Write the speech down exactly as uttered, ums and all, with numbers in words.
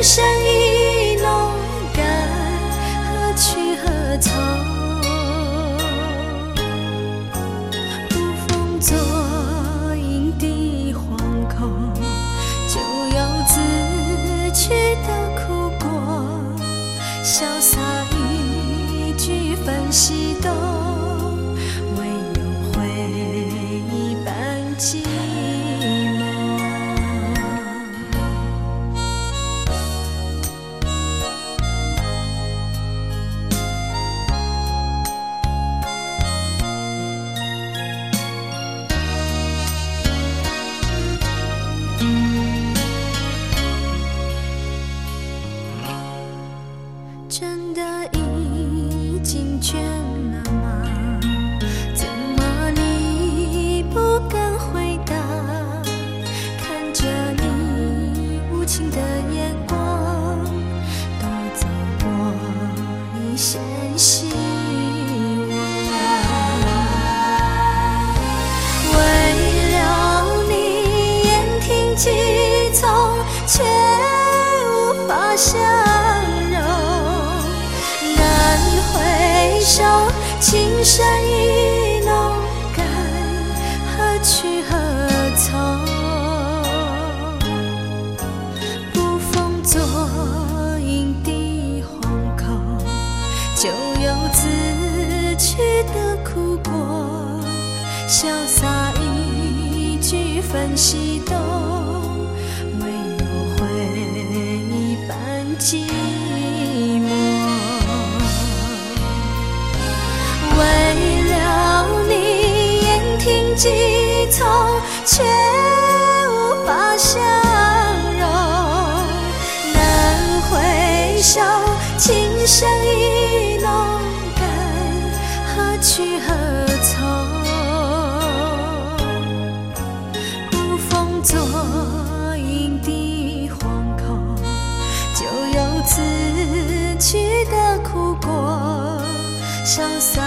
深意浓，该何去何从？捕风捉影的惶恐，就有自去的苦果。潇洒一句分析懂，唯有回忆般寂寞。真的已经倦了吗？怎么你不敢回答？看着你无情的眼光，夺走我一线希望。为了你言听计从，却无法相手，情深意浓，该何去何从？捕风捉影的惶恐，就有自去的苦果。潇洒一句分析懂，唯有回忆般寂寞。为了你言听计从，却无法相容。难回首，情深意浓，该何去何从？捕风捉影的惶恐，就有自去的苦果。潇洒